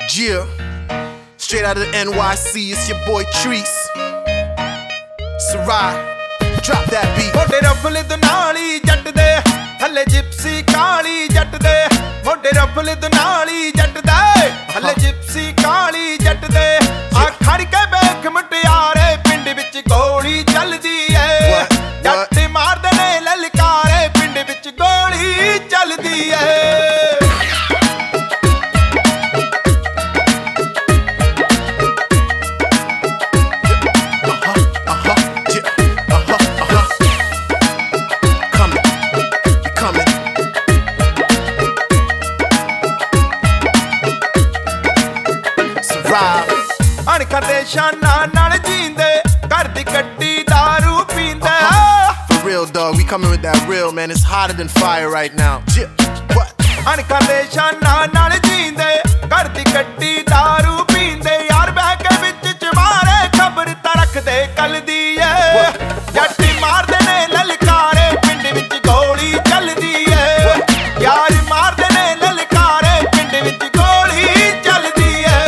Yeah, straight out of the NYC, it's your boy Treese. Sarai, drop that beat. ਮੋਢੇ rifle ਦਨਾਲੀ ਜੱਟ ਦੇ ਹੱਲੇ ਜਿਪਸੀ ਕਾਲੀ ਜੱਟ ਦੇ ਮੋਢੇ ਰਫਲ ਦਨਾਲੀ ਜੱਟ ਦੇ ਹੱਲੇ ਜਿਪਸੀ ਕਾਲੀ ਜੱਟ ਦੇ ਆ ਖੜ ਕੇ ਵੇਖ ਮੁਟਿਆਰੇ ਪਿੰਡ ਵਿੱਚ ਗੋਲੀ ਚੱਲਦੀ ਏ ਜੱਟ ਮਾਰਦੇ ਨੇ ਲਲਕਾਰੇ ਪਿੰਡ ਵਿੱਚ ਗੋਲੀ ਚੱਲਦੀ ਏ ਅਣਖਾਂ ਦੇ ਸ਼ਾਨਾਂ ਨਾਲ ਜੀਂਦੇ ਘਰ ਦੀ ਗੱਡੀ ਦਾਰੂ ਪੀਂਦੇ For real dog, we coming with that real man, it's hotter than fire right now. ਅਣਖਾਂ ਦੇ ਸ਼ਾਨਾਂ ਨਾਲ ਜੀਂਦੇ ਘਰ ਦੀ ਗੱਡੀ ਦਾਰੂ ਪੀਂਦੇ ਯਾਰ ਬਹਿ ਕੇ ਵਿੱਚ ਚਮਾਰੇ ਖਬਰ ਤਾਂ ਰੱਖਦੇ ਕੱਲ ਦੀ ਏ ਜੱਟ ਮਾਰਦੇ ਨੇ ਲਲਕਾਰੇ ਪਿੰਡ ਵਿੱਚ ਗੋਲੀ ਚੱਲਦੀ ਏ ਯਾਰ ਮਾਰਦੇ ਨੇ ਲਲਕਾਰੇ ਪਿੰਡ ਵਿੱਚ ਗੋਲੀ ਚੱਲਦੀ ਏ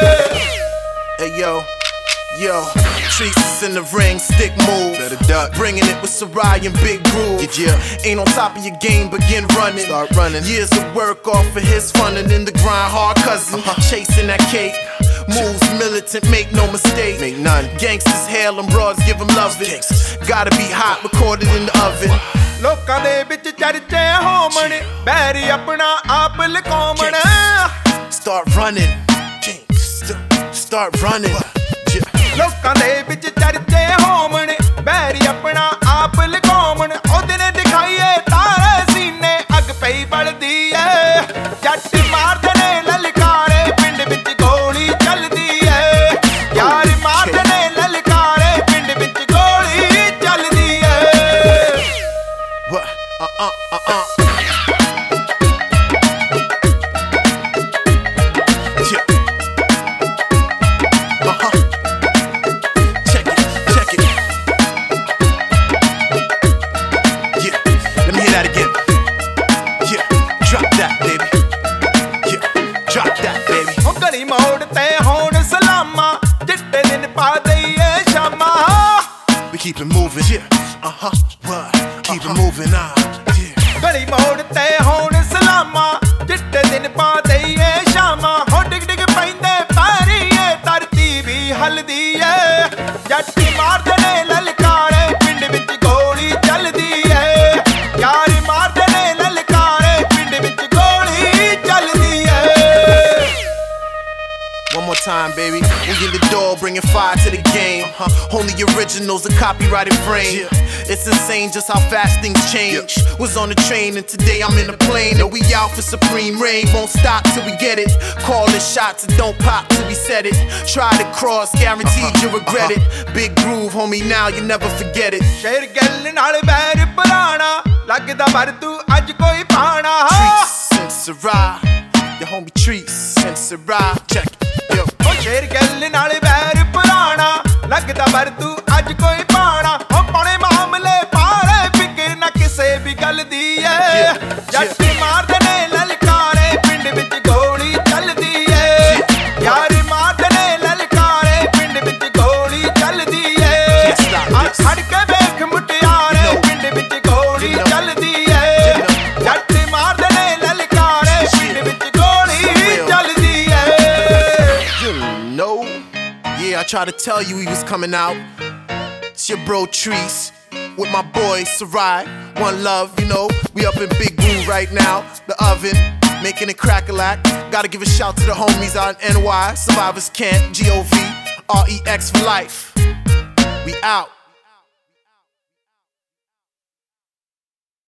Yo, Treese is in the ring, stick move. Better duck. Bringing it with Sarai and Big Groove. Yeah, ain't on top of your game, begin running. Start running. Years of work off of his funding in the grind, hard cousin. Chasing that cake. Moves militant, make no mistake. Make none. Gangsters hail them, broads give them love it. Gotta be hot, recorded in the oven. ਲੋਕਾਂ ਦੇ ਵਿੱਚ ਚਰਚੇ ਹੋਮਣ ਬੈਰੀ ਆਪਣਾ ਆਪ ਲਕਾਉਣ Start running. Start running. ਲੋਕਾਂ ਦੇ ਵਿੱਚ ਚਰਚੇ ਹੋਮਣ ਬੈਰੀ ਆਪਣਾ ਆਪ ਲਕਾਉਣ ਉਹਦੇ ਨੇ ਦਿਖਾਈਏ ਤਾਰੇ ਸੀਨੇ ਅੱਗ ਪਈ ਬਲਦੀ ਏ ਜੱਟ ਮਾਰਦੇ ਨੇ ਲਲਕਾਰੇ ਪਿੰਡ ਵਿੱਚ ਗੋਲੀ ਚੱਲਦੀ ਏ ਯਾਰ ਮਾਰਦੇ ਨੇ ਲਲਕਾਰੇ ਪਿੰਡ ਵਿੱਚ ਗੋਲੀ ਚੱਲਦੀ ਏ ਗਲੀ ਮੋੜ ਤੇ ਹੁਣ ਸਲਾਮਾਂ ਚਿੱਟੇ ਦਿਨ ਪਾ ਦਈਏ ਸ਼ਾਮਾਂ We keep it moving, keep it moving, ਗਲੀ ਮੋੜ ਤੇ ਹੁਣ ਸਲਾਮਾਂ ਚਿੱਟੇ ਦਿਨ ਪਾ ਦਈਏ ਸ਼ਾਮਾਂ ਹੋ ਡਿਗ ਡਿਗ ਪੈਂਦੇ ਪੈਰੀਏ ਧਰਤੀ ਵੀ ਹਲਦੀ ਏ ਜੱਟ ਮਾਰਦੇ ਨੇ ਲਲਕਾਰੇ ਪਿੰਡ ਵਿੱਚ ਗੋਲੀ ਚੱਲਦੀ ਏ ਯਾਰ ਮਾਰਦੇ ਨੇ ਲਲਕਾਰੇ ਪਿੰਡ ਵਿੱਚ ਗੋਲੀ ਚੱਲਦੀ ਏ One more time, baby. We in the door, bringing fire to the game. Only originals, a copyrighted frame. It's insane just how fast things change. Was on the train and today I'm in the plane. And we out for supreme reign. Won't stop till we get it. Call the shots and don't pop till we set it. Try to cross, guaranteed you'll regret it. Big Groove, homie, now you never forget it. ਸ਼ੇਰ ਗੱਲ ਨਾਲ ਬੈਰ ਪੁਰਾਣਾ ਲੱਗਦਾ ਪਰ ਤੂੰ ਅੱਜ ਕੋਈ ਪਾਣਾ Treese and Sarai, your homie Treese and Sarai. Check it. ਸ਼ੇਰ ਗੱਲ ਨਾਲ ਬੈਰ ਪੁਰਾਣਾ ਲੱਗਦਾ ਪਰ ਤੂੰ ਅੱਜ ਕੋਈ ਪਾਣਾ ਹੋ ਪਾਣੇ ਮਾਮਲੇ ਪਾਰੇ ਫਿਕਰ ਨਾ ਕਿਸੇ ਵੀ ਗੱਲ ਦੀ ਏ ਜੱਟ ਮਾਰਦੇ ਨੇ ਲਲਕਾਰੇ ਪਿੰਡ ਵਿੱਚ ਗੋਲੀ ਚੱਲਦੀ ਏ ਯਾਰ ਮਾਰਦੇ ਨੇ ਲਲਕਾਰੇ ਪਿੰਡ ਵਿੱਚ ਗੋਲੀ ਚੱਲਦੀ ਏ ਆ ਖੜ ਕੇ ਵੇਖ ਮੁਟਿਆਰੇ ਪਿੰਡ ਵਿੱਚ ਗੋਲੀ ਚੱਲਦੀ ਏ ਜੱਟ ਮਾਰਦੇ ਨੇ ਲਲਕਾਰੇ ਪਿੰਡ ਵਿੱਚ ਗੋਲੀ ਚੱਲਦੀ ਏ Yeah, I tried to tell you he was coming out. It's your bro Treese with my boy Sarai. One love, you know. We up in Big Groove right now. The oven, making it crack-a-lack. Gotta give a shout to the homies out in NY. Survivors Camp, GOV, REX for life. We out.